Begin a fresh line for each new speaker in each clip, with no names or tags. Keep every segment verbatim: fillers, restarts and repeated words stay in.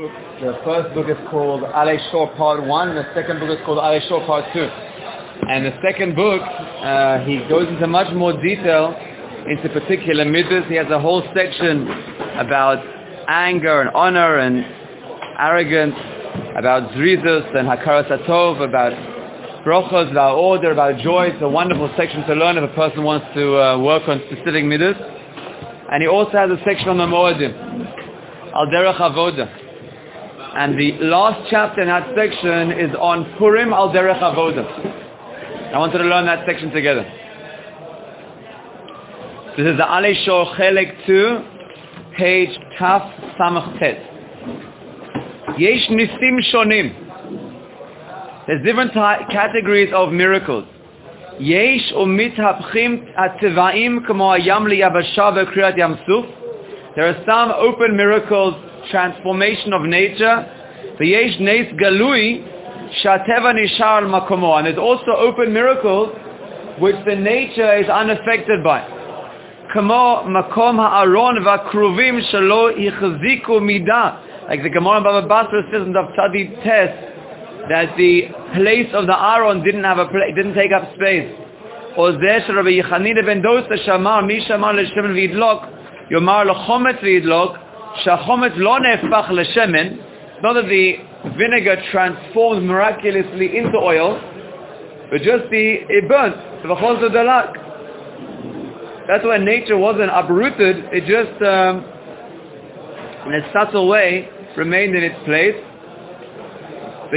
The first book is called Alei Shor Part one, the second book is called Alei Shor Part two. And the second book, uh, he goes into much more detail into particular midas. He has a whole section about anger and honor and arrogance, about zrizus and hakaras hatov, about brochos, about order, about joy. It's a wonderful section to learn if a person wants to uh, work on specific midas. And he also has a section on the moedim, al derech avoda. And the last chapter in that section is on Purim al derech avoda. I wanted to learn that section together. This is the Alei Shor Chelek two, page Taf Samach Tet. Yesh nisim shonim. There's different ty- categories of miracles. Yesh umitapchim atzivaim kamo hayam liyabasha v'kriyat yam suf. There are some open miracles, transformation of nature. V'yesh neis galui shateva nishar al makomo. And there's also open miracles which the nature is unaffected by. Kamo makom ha'aron v'akruvim shelo yichziku midah. Like the Gemara in Baba Basra says in Daf Tzadi Tes, that the place of the Aron didn't have a pla- didn't take up space. Or Zeh shel Rabbi Yechanina ben Dosa shamar mi shamar leshemen v'yidlok yomar lechometz v'yidlok shachometz lo nehepach leshemen. Not that the vinegar transforms miraculously into oil, but just the it burnt. V'chol dalak. That's why nature wasn't uprooted. It just um, in a subtle way remained in its place. But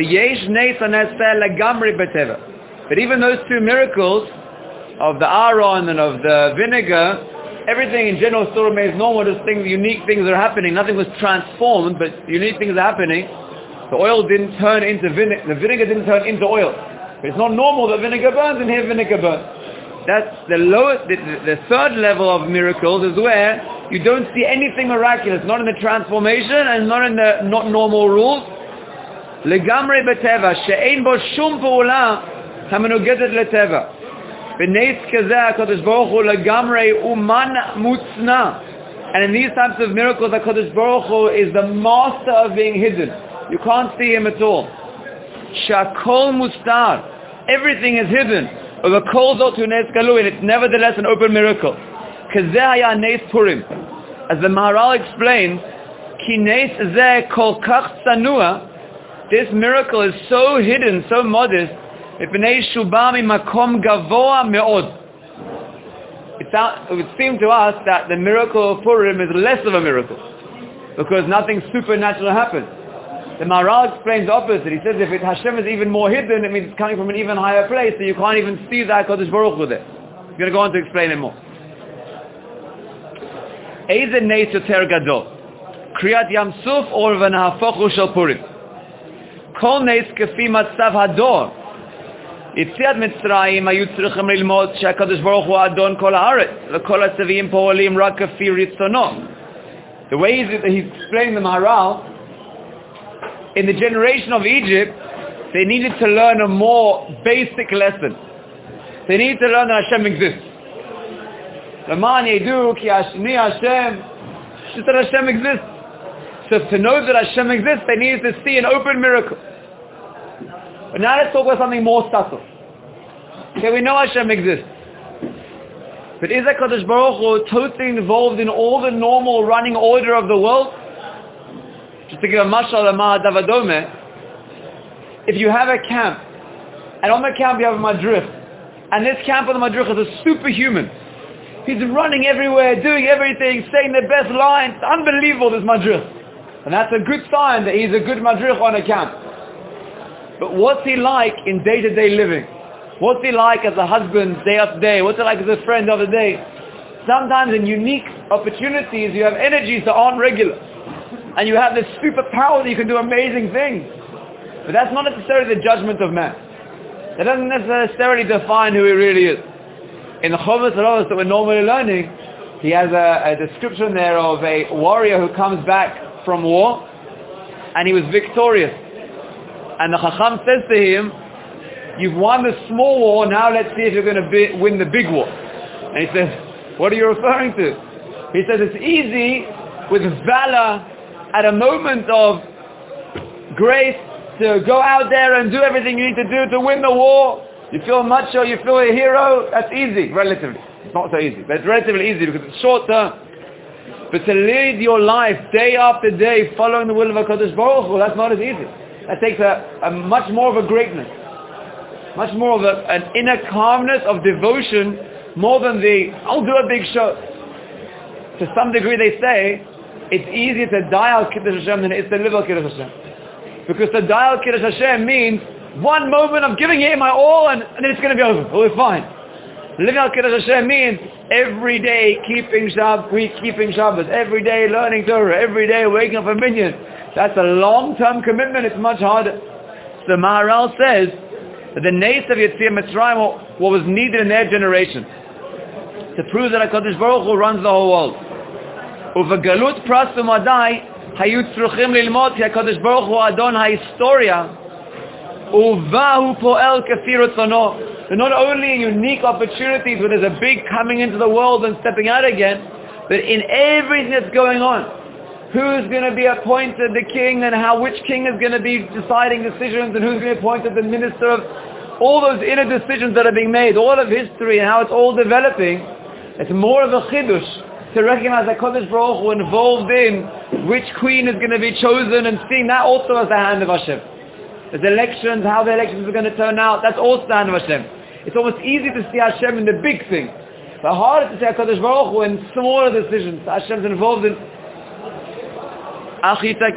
even those two miracles of the Aron and of the vinegar, everything in general still remains normal. Just things, unique things are happening. Nothing was transformed, but unique things are happening. The oil didn't turn into vinegar. The vinegar didn't turn into oil. But it's not normal that vinegar burns, and here vinegar burns. That's the lowest, the, the, the third level of miracles is where you don't see anything miraculous, not in the transformation and not in the not normal rules. Legamre beteva, she'ein bo shum pa'ula hamenugedet leteva. B'neis kazeh HaKadosh Baruch Hu legamre uman mutzna. And in these types of miracles, HaKadosh Baruch Hu is the master of being hidden. You can't see him at all. Shakol mustar. Everything is hidden. Or the kol zot hu nes galu, and it's nevertheless an open miracle. Kazeh haya nes Purim. As the Maharal explains, ki nes zeh kol kach tsanua. This miracle is so hidden, so modest. It would seem to us that the miracle of Purim is less of a miracle, because nothing supernatural happened. The Maharal explains the opposite. He says if it, Hashem is even more hidden, it means it's coming from an even higher place, so you can't even see that HaKadosh Baruch Hu there. He's going to go on to explain it more. Eize neis yoter gadol, kriyat yam suf or v'nahafochu shel Purim. Kol neis kefi matzav hador. Yitziat Mitzrayim hayu tzrichim lilmod sheHaKadosh Baruch Hu adon kol haaretz v'kol hatzavim po'olim rak kefi ritzono. The way he's, he's explaining the Maharal, in the generation of Egypt, they needed to learn a more basic lesson. They needed to learn that Hashem exists. L'man yedu ki Ashni Hashem, just that Hashem exists. So to know that Hashem exists, they needed to see an open miracle. But now let's talk about something more subtle. Okay, we know Hashem exists. But is HaKadosh Baruch Hu totally involved in all the normal running order of the world? Just to give a mashal l'ma davadome, if you have a camp, and on the camp you have a madrich, and this camp on the madrich is a superhuman. He's running everywhere, doing everything, saying the best lines. It's unbelievable, this madrich. And that's a good sign that he's a good madrich on a camp. But what's he like in day-to-day living? What's he like as a husband, day after day? What's it like as a friend of the day? Sometimes in unique opportunities you have energies that aren't regular. And you have this superpower that you can do amazing things. But that's not necessarily the judgment of man. That doesn't necessarily define who he really is. In the Chovos HaLevavos that we're normally learning, he has a, a description there of a warrior who comes back from war, and he was victorious. And the Chacham says to him, you've won the small war, now let's see if you're going to be, win the big war. And he says, what are you referring to? He says it's easy with valor at a moment of grace to go out there and do everything you need to do to win the war. You feel macho, you feel a hero. That's easy, relatively. It's not so easy, but it's relatively easy because it's short term. But to lead your life day after day following the will of HaKadosh Baruch Hu, that's not as easy. That takes a, a much more of a greatness. Much more of a, an inner calmness of devotion, more than the, I'll do a big show. To some degree they say, it's easier to die al Kiddush Hashem than it is to live al Kiddush Hashem. Because to die al Kiddush Hashem means one moment of giving it my all and, and then it's going to be over. We'll be fine. Living al Kiddush Hashem means every day keeping Shabbat, keeping Shabbos, every day learning Torah, every day waking up a minyan. That's a long-term commitment. It's much harder. So Maharal says that the Nes of Yetziat Mitzrayim, what was needed in their generation, to prove that HaKadosh Baruch Hu runs the whole world. Uvegalut pras umadai hayu tzruchim lilmod ki HaKadosh Baruch Hu adon hahistoria uvahu poel kafi rotzono. So not only in unique opportunities where there's a big coming into the world and stepping out again, but in everything that's going on. Who's going to be appointed the king and how which king is going to be deciding decisions and who's going to be appointed the minister of all those inner decisions that are being made, all of history and how it's all developing. It's more of a chidush to recognize that HaKadosh Baruch Hu involved in which queen is going to be chosen and seeing that also as the hand of Hashem. There's elections, how the elections are going to turn out, that's also the hand of Hashem. It's almost easy to see Hashem in the big thing, but harder to see HaKadosh Baruch Hu in smaller decisions. Hashem's involved in. But also to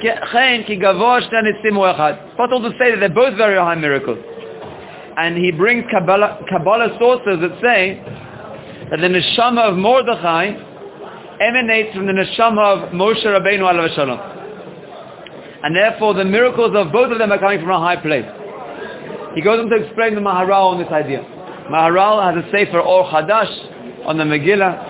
say that they're both very high miracles. And he brings Kabbalah, Kabbalah sources that say that the neshama of Mordechai emanates from the neshama of Moshe Rabbeinu alav shalom. And therefore the miracles of both of them are coming from a high place. He goes on to explain the Maharal on this idea. Maharal has a sefer Or Chadash on the Megillah.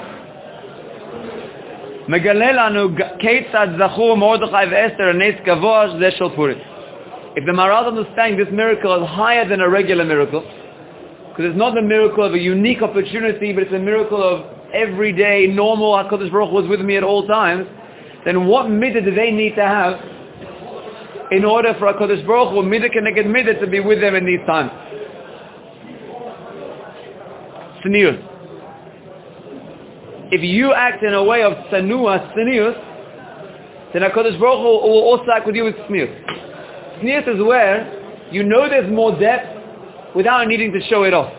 Megalelanu Keitzad Zachu Mordechai ve'Esther Nes Gavosh Ze Shel Purim. If the Maharal understands this miracle is higher than a regular miracle, because it's not the miracle of a unique opportunity, but it's a miracle of everyday, normal, HaKadosh Baruch Hu was with me at all times, then what midah do they need to have in order for HaKadosh Baruch Hu, midah keneged midah, to be with them in these times? Tznius. If you act in a way of tsanua, tznius, then HaKadosh Baruch Hu will also act with you with tznius. Tznius is where you know there's more depth without needing to show it off.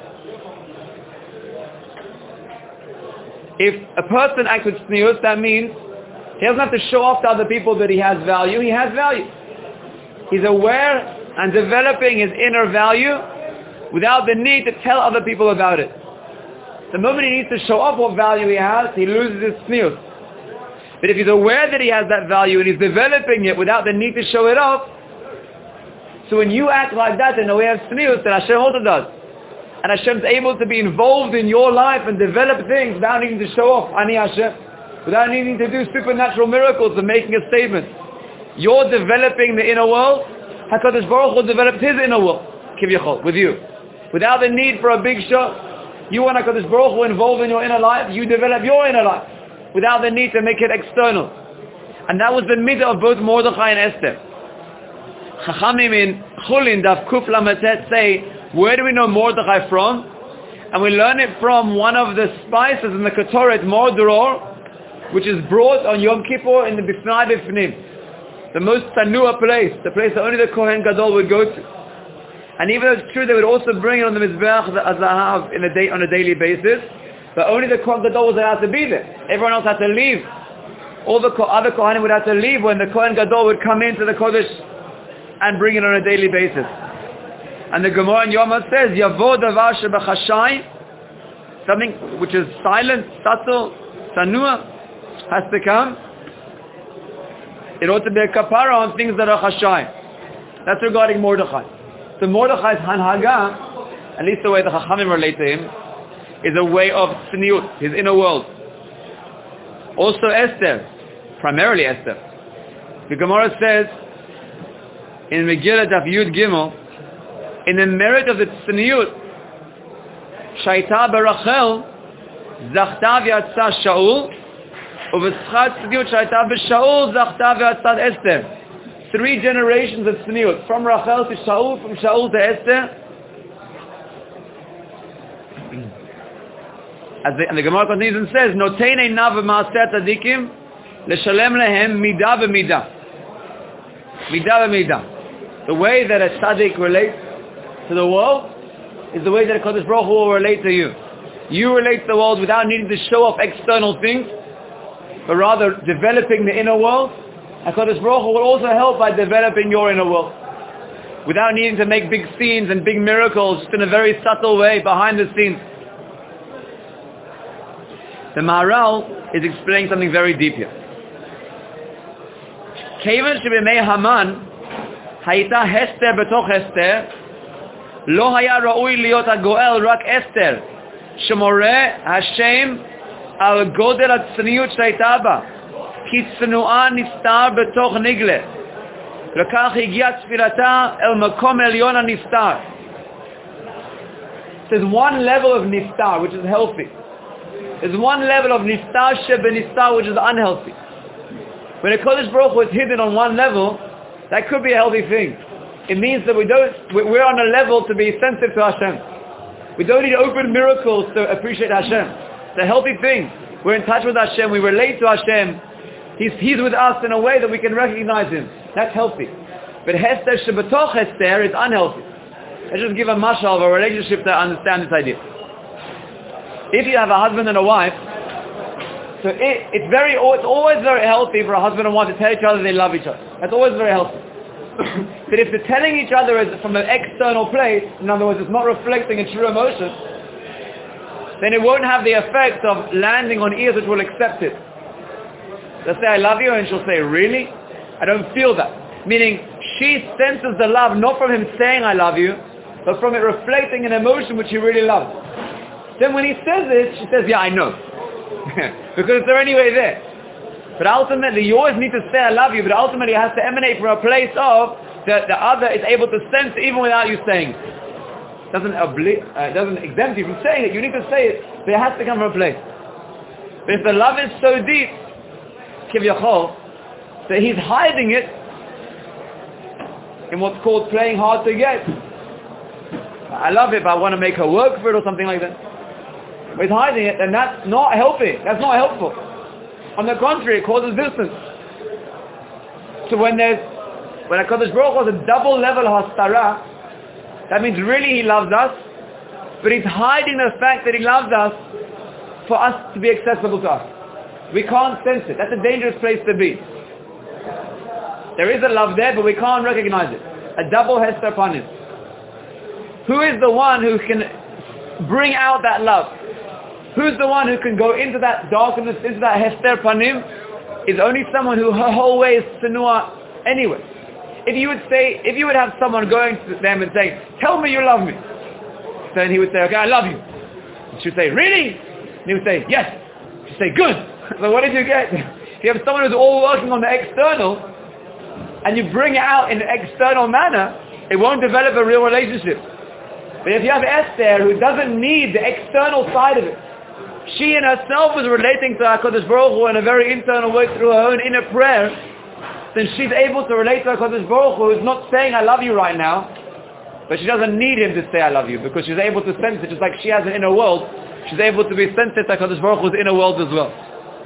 If a person acts with tznius, that means he doesn't have to show off to other people that he has value. He has value. He's aware and developing his inner value without the need to tell other people about it. The moment he needs to show off what value he has, he loses his tznius. But if he's aware that he has that value and he's developing it without the need to show it off, so when you act like that in a way of tznius, then Hashem also does. And Hashem's able to be involved in your life and develop things without needing to show off, Ani Hashem, without needing to do supernatural miracles and making a statement. You're developing the inner world, HaKadosh Baruch Hu developed his inner world, Kivyachol, with you. Without the need for a big show. You want HaKadosh Baruch Hu involved in your inner life, you develop your inner life, without the need to make it external. And that was the midah of both Mordechai and Esther. Chachamim in Chulin, Daf Kuf Lametet say, where do we know Mordechai from? And we learn it from one of the spices in the Ketoret, Mordoror, which is brought on Yom Kippur in the Bifnai Bifnim, the most tanua place, the place that only the Kohen Gadol would go to. And even though it's true, they would also bring it on the Mizbeach Zahav in a day, on a daily basis, but only the Kohen Gadol was allowed to be there. Everyone else had to leave. All the other Kohanim would have to leave when the Kohen Gadol would come into the Kodesh and bring it on a daily basis. And the Gemara in Yom says, Yavo davar shebachashai, something which is silent, subtle, tanua, has to come. It ought to be a kapara on things that are chashai. That's regarding Mordechai. So Mordechai's hanhaga, at least the way the Chachamim relate to him, is a way of tzniut, his inner world. Also Esther, primarily Esther. The Gemara says, in Megillah Daf Yud Gimel, in the merit of the tzniut, Shaita Barachel, Zachta v'yatzah Shaul, Uveschat tzniut Shaita b'Shaul, Zachta v'yatzah Esther. three generations of tzniut, from Rachel to Shaul, from Shaul to Esther. As the, and the Gemara continues and says, Notein einav v'maaseh tzadikim l'shalem lehem midah v'midah. Midah v'midah. The way that a tzaddik relates to the world is the way that HaKadosh Baruch Hu will relate to you. You relate to the world without needing to show off external things, but rather developing the inner world. HaKadosh Baruch Hu will also help by developing your inner world, without needing to make big scenes and big miracles, just in a very subtle way, behind the scenes. The Maharal is explaining something very deep here. Kevan shebimei Haman hayita Hester betoch Hester, lo haya ra'ui liot hagoel rak Esther, shemoreh Hashem al godel hatzniut shayta ba, ki tznu'a niftar betoch nigle, lekach higia tfilata el makom elyon haniftar. There's one level of niftar which is healthy. There's one level of niftar shebeniftar which is unhealthy. When a Kodesh Baruch Hu is hidden on one level, that could be a healthy thing. It means that we don't, we're on a level to be sensitive to Hashem. We don't need open miracles to appreciate Hashem. It's a healthy thing. We're in touch with Hashem. We relate to Hashem. He's, he's with us in a way that we can recognize Him. That's healthy. But Hester shebetoch Hester is unhealthy. Let's just give a mashal of a relationship to understand this idea. If you have a husband and a wife, so it, it's very, it's always very healthy for a husband and wife to tell each other they love each other. That's always very healthy. But if they're telling each other is from an external place, in other words, it's not reflecting a true emotion, then it won't have the effect of landing on ears which will accept it. They'll say, I love you, and she'll say, really? I don't feel that. Meaning, she senses the love not from him saying, I love you, but from it reflecting an emotion which he really loves. Then when he says it, she says, yeah, I know. Because they're anyway there. But ultimately, you always need to say, I love you, but ultimately it has to emanate from a place of that the other is able to sense it even without you saying it. It doesn't, obli- uh, doesn't exempt you from saying it. You need to say it, but it has to come from a place. But if the love is so deep, kivyachol, that he's hiding it in what's called playing hard to get. I love it, but I want to make her work for it or something like that. But he's hiding it, and that's not helping. That's not helpful. On the contrary, it causes distance. So when there's, when HaKadosh Baruch Hu has a double level hastara, that means really he loves us, but he's hiding the fact that he loves us for us to be accessible to us. We can't sense it. That's a dangerous place to be. There is a love there, but we can't recognize it. A double hester panim. Who is the one who can bring out that love? Who's the one who can go into that darkness, into that hester panim? Is only someone who her whole way is tsunua anyway. If you would say, if you would have someone going to them and saying, tell me you love me. Then he would say, okay, I love you. And she would say, really? And he would say, yes. She'd say, good. So what did you get? If you have someone who's all working on the external, and you bring it out in an external manner, it won't develop a real relationship. But if you have Esther, who doesn't need the external side of it, she in herself was relating to HaKadosh Baruch Hu in a very internal way through her own inner prayer, then she's able to relate to HaKadosh Baruch Hu, who's not saying I love you right now, but she doesn't need him to say I love you, because she's able to sense it, just like she has an inner world, she's able to be sensitive to HaKadosh Baruch Hu's inner world as well.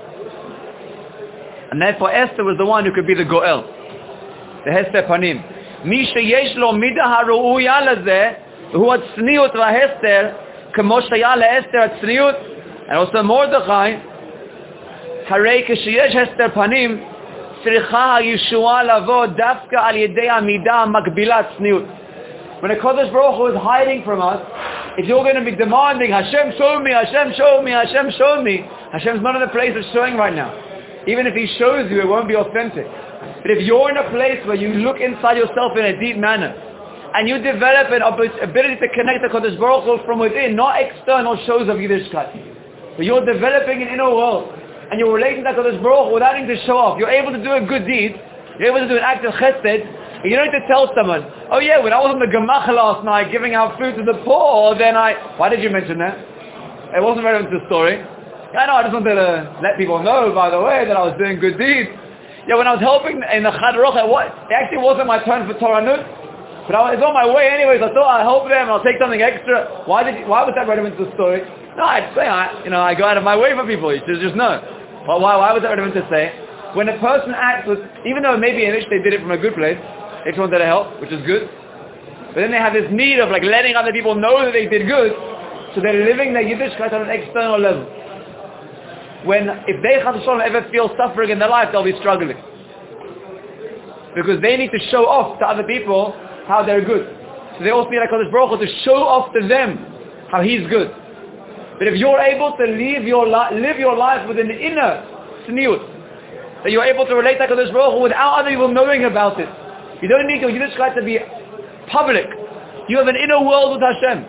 And therefore Esther was the one who could be the Goel, the Hester Panim. Mi sheyesh lo midah haru'uya lazeh, hu hatzniut v'hester, kamo shaya le'Esther hatzniut, and also Mordechai, harei ksheyesh Hester Panim, tzricha ha'yeshua lavo dafka al yedei ha'midah makbilat tzniut. When a Kodesh Baruch Hu is hiding from us, if you're going to be demanding, Hashem show me, Hashem show me, Hashem show me, Hashem's not in the place of showing right now. Even if He shows you, it won't be authentic. But if you're in a place where you look inside yourself in a deep manner, and you develop an ability to connect the Kodesh Baruch Hu from within, not external shows of Yiddishkeit, but you're developing an inner world, and you're relating to Kodesh Baruch Hu without needing to show off. You're able to do a good deed, you're able to do an act of chesed, and you don't need to tell someone, oh yeah, when I was on the Gemach last night giving out food to the poor, then I... Why did you mention that? It wasn't relevant to the story. I know, I just wanted to let people know, by the way, that I was doing good deeds. Yeah, when I was helping in the Chad Rocha, what, it actually wasn't my turn for Torah Nut, but I was on my way anyways. I thought I'll help them, I'll take something extra. Why did? You, why was that relevant to the story? No, I'd say, I, you know, I go out of my way for people. You should just know. Well, why, why was that relevant to say? When a person acts with, even though maybe initially they did it from a good place, they just wanted to help, which is good, but then they have this need of like letting other people know that they did good, so they're living their Yiddishkeit on an external level. When, if they Chas V'Shalom ever feel suffering in their life, they'll be struggling. Because they need to show off to other people how they're good. So they also need HaKadosh Baruch Hu to show off to them how He's good. But if you're able to live your, li- live your life within the inner tzniut, that you're able to relate to HaKadosh Baruch Hu without other people knowing about it. You don't need your Yiddishkeit to be public. You have an inner world with Hashem.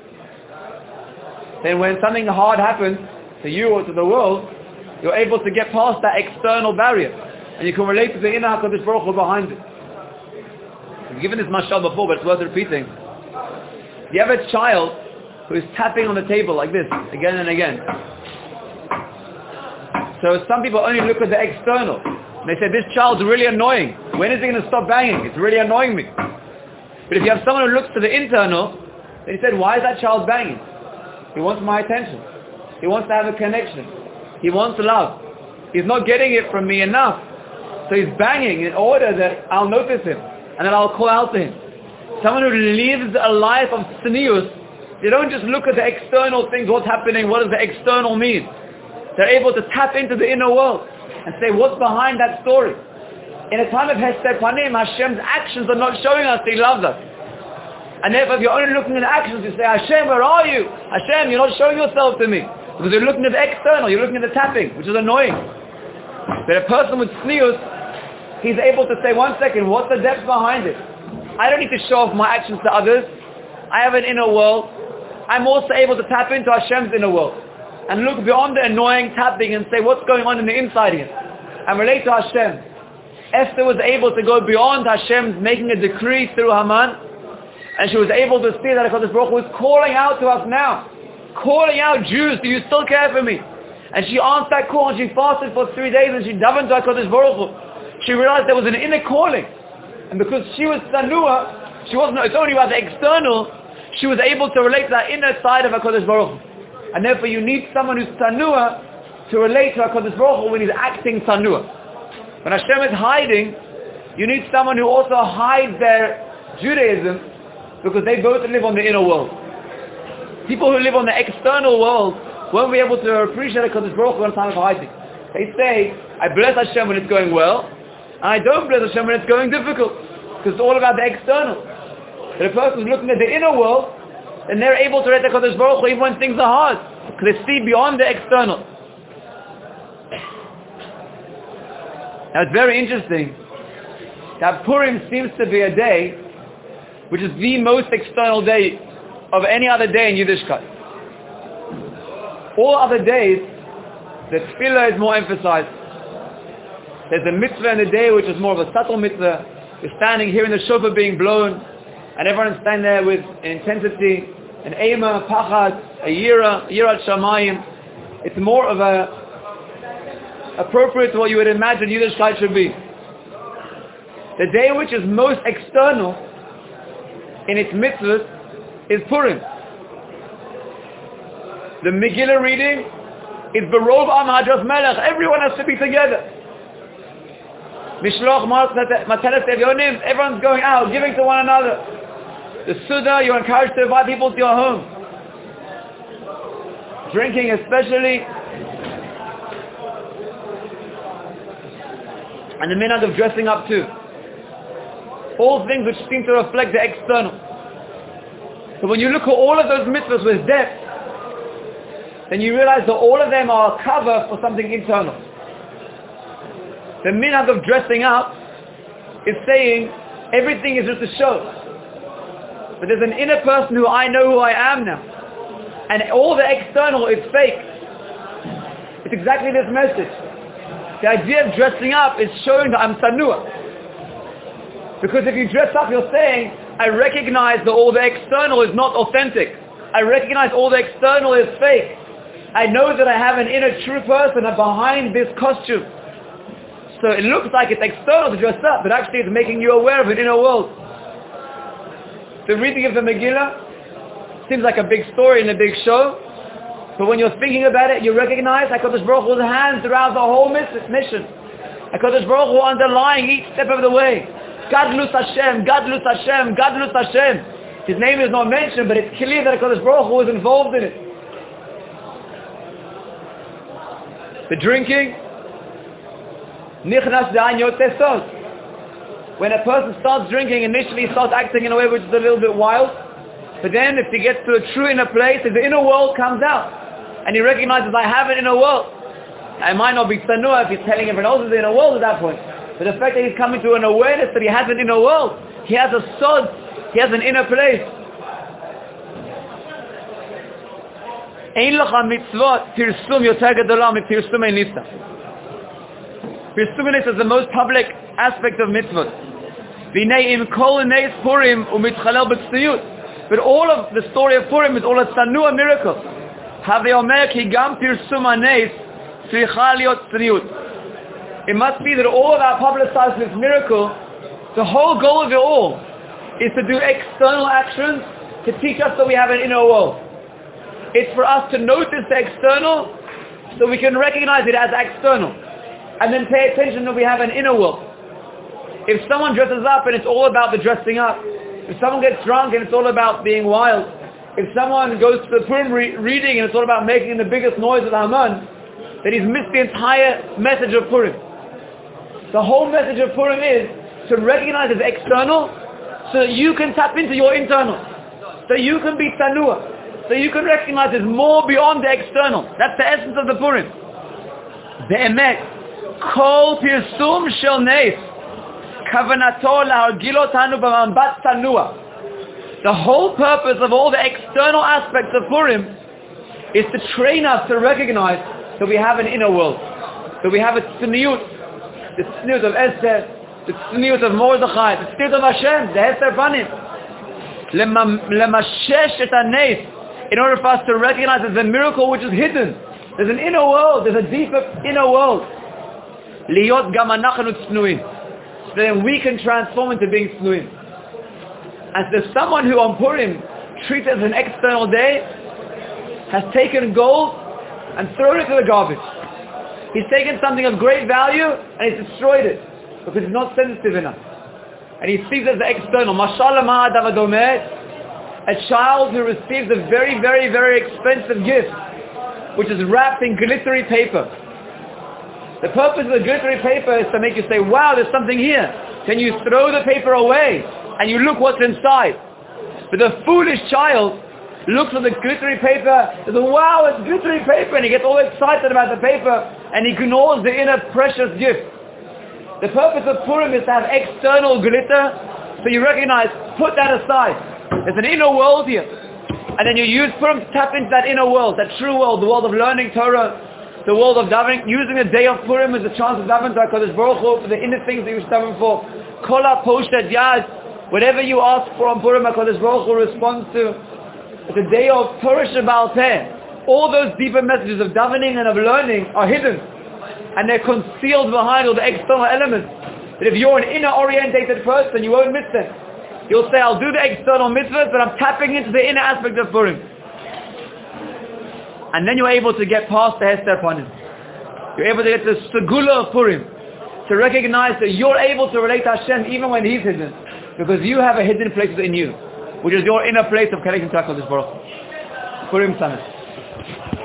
Then when something hard happens to you or to the world, you're able to get past that external barrier. And you can relate to the inner HaKadosh Baruch Hu behind it. I've given this mashal before, but it's worth repeating. You have a child who is tapping on the table like this, again and again. So some people only look at the external. They say, this child's really annoying. When is he going to stop banging? It's really annoying me. But if you have someone who looks to the internal, they said, why is that child banging? He wants my attention. He wants to have a connection. He wants love. He's not getting it from me enough. So he's banging in order that I'll notice him and then I'll call out to him. Someone who lives a life of tznius, they don't just look at the external things, what's happening, what does the external mean. They're able to tap into the inner world and say, what's behind that story? In a time of Hester Panim, Hashem's actions are not showing us He loves us. And therefore, if you're only looking at the actions, you say, Hashem, where are you? Hashem, you're not showing yourself to me. Because you're looking at the external, you're looking at the tapping, which is annoying. But a person with tznius, he's able to say, one second, what's the depth behind it? I don't need to show off my actions to others. I have an inner world. I'm also able to tap into Hashem's inner world. And look beyond the annoying tapping and say, what's going on in the inside here? And relate to Hashem. Esther was able to go beyond Hashem's making a decree through Haman. And she was able to see that HaKadosh Baruch Hu is calling out to us now. Calling out, Jews, do you still care for me? And she answered that call and she fasted for three days and she davened to HaKadosh Baruch Hu. She realized there was an inner calling. And because she was Tsanua, she wasn't, it's only about the external, she was able to relate to that inner side of HaKadosh Baruch Hu. And therefore you need someone who's Tsanua to relate to HaKadosh Baruch Hu when he's acting Tsanua. When Hashem is hiding, you need someone who also hides their Judaism because they both live on the inner world. People who live on the external world won't be able to appreciate HaKadosh Baruch Hu in time of hiding. They say, I bless Hashem when it's going well, and I don't bless Hashem when it's going difficult, because it's all about the external. But a person who's looking at the inner world, then they're able to read HaKadosh Baruch Hu even when things are hard, because they see beyond the external. Now it's very interesting that Purim seems to be a day which is the most external day of any other day in Yiddishkeit. All other days, the tefillah is more emphasized. There's a mitzvah in the day which is more of a subtle mitzvah. You're standing here in the shofar being blown, and everyone's standing there with intensity, an eima, pachad, a yira, yirat shamayim. It's more of a appropriate to what you would imagine Yiddishkeit should be. The day which is most external in its mitzvahs is Purim. The Megillah reading is Berov Am Hadras Melech. Everyone has to be together. Mishloch Mateles Evyonim. Everyone's going out, giving to one another. The Suda, you're encouraged to invite people to your home. Drinking especially. And the minhag of dressing up too. All things which seem to reflect the external. So when you look at all of those mitzvahs with depth, then you realize that all of them are a cover for something internal. The minhag of dressing up is saying everything is just a show. But there's an inner person who I know who I am now. And all the external is fake. It's exactly this message. The idea of dressing up is showing that I'm Tsanua. Because if you dress up, you're saying, I recognize that all the external is not authentic. I recognize all the external is fake. I know that I have an inner true person behind this costume. So it looks like it's external to dress up, but actually it's making you aware of an inner world. The reading of the Megillah seems like a big story and a big show, but when you're thinking about it, you recognize HaKadosh Baruch Hu's hand throughout the whole mission. HaKadosh Baruch Hu underlying each step of the way. Gadlus Hashem, Gadlus Hashem, Gadlus Hashem. His name is not mentioned, but it's clear that HaKadosh Baruch Hu is involved in it. The drinking, Nichnas Da'an Yotzeh Sod. When a person starts drinking, initially he starts acting in a way which is a little bit wild, but then if he gets to a true inner place, the inner world comes out, and he recognizes, I have an inner world. It might not be Tsanua if he's telling everyone else the inner world at that point, but the fact that he's coming to an awareness that he has an inner world, he has a sod, he has an inner place. Ein lecha mitzvot pirsum yoter gedola mipirsumei nifta. Pirsumei nifta is the most public aspect of mitzvot. V'nei im kol neis Purim u'mitchalel b'tzniut. But all of the story of Purim is all a tsanua miracle. Havei omer ki gam pirsum haneis tzricha liot tzniut. It must be that all of our publicizing this miracle, the whole goal of it all is to do external actions to teach us that we have an inner world. It's for us to notice the external so we can recognize it as external and then pay attention that we have an inner world. If someone dresses up and it's all about the dressing up, if someone gets drunk and it's all about being wild, if someone goes to the Purim re- reading and it's all about making the biggest noise with Haman, then he's missed the entire message of Purim. The whole message of Purim is to recognize as external so that you can tap into your internal, so you can be Tsanua, so you can recognize there's more beyond the external. That's the essence of the Purim. Be'emet, kol pirsum shel neis, kavanato lahargil otanu b'mambat tsanua. The whole purpose of all the external aspects of Purim is to train us to recognize that we have an inner world, that we have a tzniut, the tzniut of Esther, the tzniut of Mordechai, the tzniut of Hashem, the Hester Panim. Lemashesh et haneis, in order for us to recognize there's a miracle which is hidden. There's an inner world, there's a deeper inner world. Liyot gam anachnu tznuim. So then we can transform into being tznuim. And there's someone who on Purim treats it as an external day, has taken gold and thrown it to the garbage. He's taken something of great value and he's destroyed it because it's not sensitive enough. And he sees it as the external. Mashallah ma'adav adomet. A child who receives a very, very, very expensive gift, which is wrapped in glittery paper. The purpose of the glittery paper is to make you say, wow, there's something here. Then you throw the paper away, and you look what's inside. But the foolish child looks at the glittery paper, and says, wow, it's glittery paper, and he gets all excited about the paper, and he ignores the inner precious gift. The purpose of Purim is to have external glitter, so you recognize, put that aside. There's an inner world here. And then you use Purim to tap into that inner world, that true world, the world of learning Torah, the world of davening, using the day of Purim as a chance to daven to HaKadosh Baruch Hu for the inner things that you should daven for. Kola poshet yad, whatever you ask for on Purim, HaKadosh Baruch Hu responds to. It's a day of Torah Shebaal Peh. All those deeper messages of davening and of learning are hidden. And they're concealed behind all the external elements. That if you're an inner-orientated person, you won't miss them. You'll say, I'll do the external mitzvahs, but I'm tapping into the inner aspect of Purim. And then you're able to get past the Hester Panim. You're able to get to the Segula of Purim. To recognize that you're able to relate to Hashem even when He's hidden. Because you have a hidden place within you, which is your inner place of connecting to HaKadosh Baruch Hu. Purim Sameach.